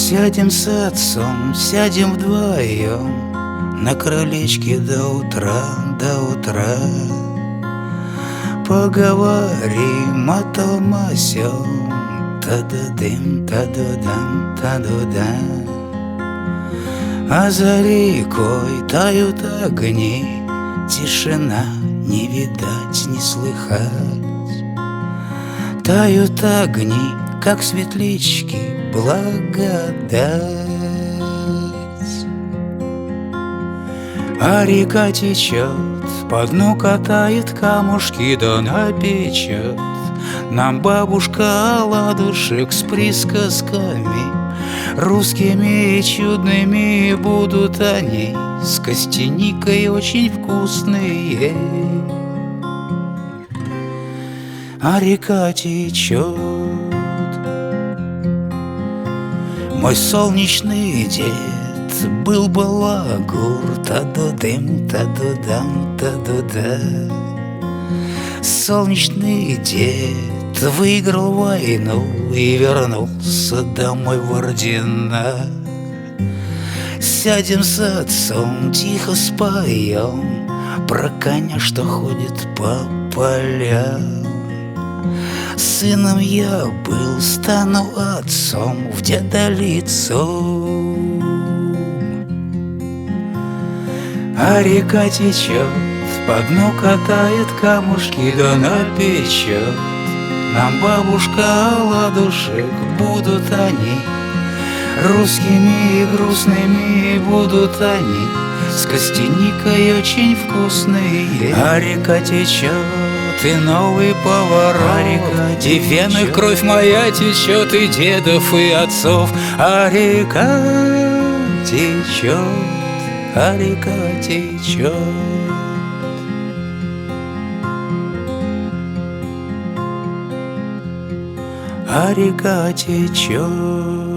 Сядем с отцом, сядем вдвоем на крылечке до утра, до утра. Поговорим о том о сём, та-да-дым, та-да-дам, та-да-дам. А за рекой тают огни, тишина, не видать, не слыхать. Тают огни, как светлячки, благодать. А река течет, по дну катает камушки, да напечет нам бабушка оладушек с присказками. Русскими и чудными будут они, с костяникой очень вкусные. А река течет. Мой солнечный дед был балагур, та-да-дым, та-да-дам, та-да-да. Солнечный дед выиграл войну и вернулся домой в ордена. Сядем с отцом, тихо споем про коня, что ходит по полям. Сыном я был, стану отцом в дедолицу. А река течет, по дну катает камушки, да напечет нам бабушка оладушек. Будут они русскими и грустными, будут они с костяникой очень вкусные. А река течет, и новый поворот, и в венах кровь моя течет, и дедов, и отцов. А река течет, а река течет. А река течет.